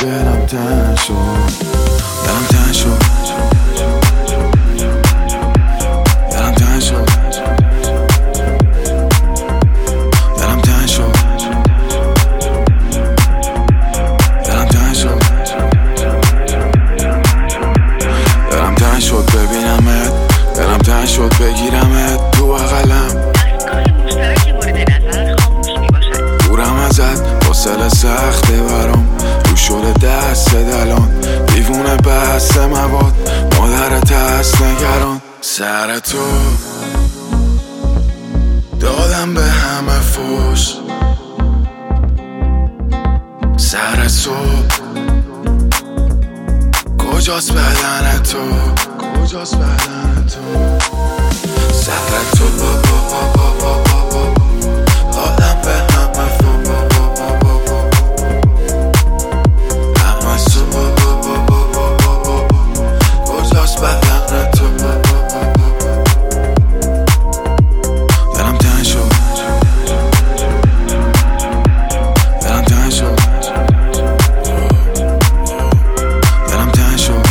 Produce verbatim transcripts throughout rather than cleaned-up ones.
دلم تنگ شد، دلم تنگ شد، دلم تنگ شد، دلم تنگ شد، دلم تنگ شد، دلم تنگ شد ببینمت، دلم تنگ شد بگیرمت تو بغلم، دورم ازت حوصله سخته برام، رو شده دست دلان، دیوونه بست مواد، مادرت هست نگران. سر تو دادم به همه فوش، سر صبح کجاست بدن تو، کجاست بدن تو، سر تو دادم به همه فوش، همه صبح کجاست بدن تو، دلم تنگ شد، دلم تنگ شد، دلم تنگ شد،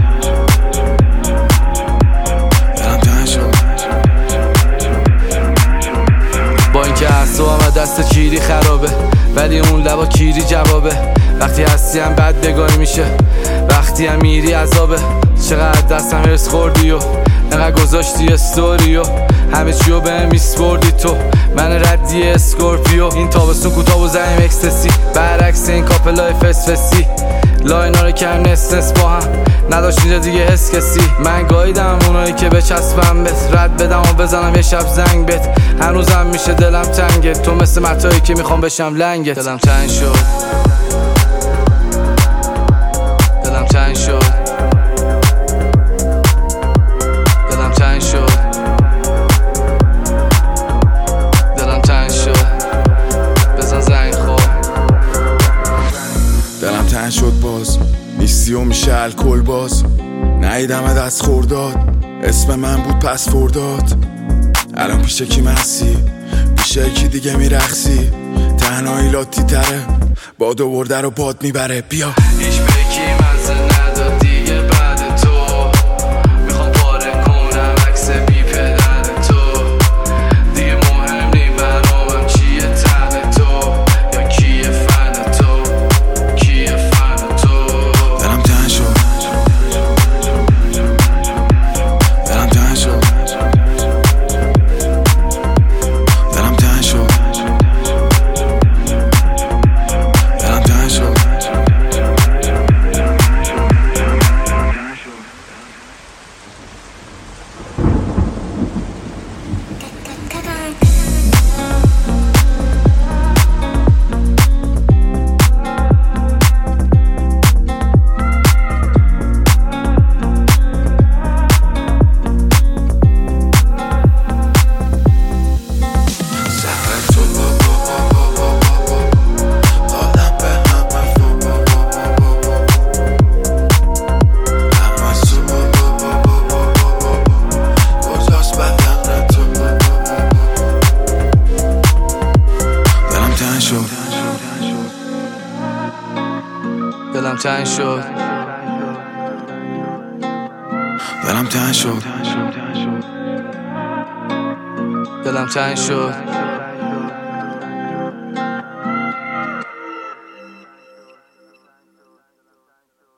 دلم تنگ شد. با اینکه اعصابم دست کیری خرابه، ولی اون لبا کیری جوابه. وقتی هستی هم بد بگاهی میشه، وقتی هم میری عذابه. چقدر دستم هرس خوردی و انقدر گذاشتی استوریو، همه چیو به هم میسپردی تو، من ردی اسکورپیو. این تابستون کوتاه و زنیم اکستسی، برعکس این کاپلای فسفسی. لاینا رو کم نس نس با هم نداشت اینجا دیگه حس کسی. من گاییدم اونایی که بچسبم بهت، رد بدم و بزنم یه شب زنگ بهت. هنوزم میشه دلم تنگت، تو مثل متایی که میخوام بشم لنگت. دلم تنگ شد، دلم تنگ شد، دلم تنگ شد، دلم تنگ شد، بزن زنگ خواب. دلم تنگ شد باز، نیستی و میشه الکل باز. نهیدم دست خورداد، اسم من بود پس فرداد. الان پیش کی مسی، پیش کی دیگه میرخصی. تنهایی لاتی تره، باد و برده رو باد میبره. بیا هیچ بکی مزه نداد دیگه بعد تو، میخوام پاره کنم عکس بی پدر تو. دیگه مهم نی برامم چیه تن تو، یا کیه فن تو، کیه فن تو. دلم تنگ شد، دلم تنگ شد، دلم تنگ شد، دلم تنگ شد. دلم تنگ شد، دلم تنگ شد، دلم تنگ شد.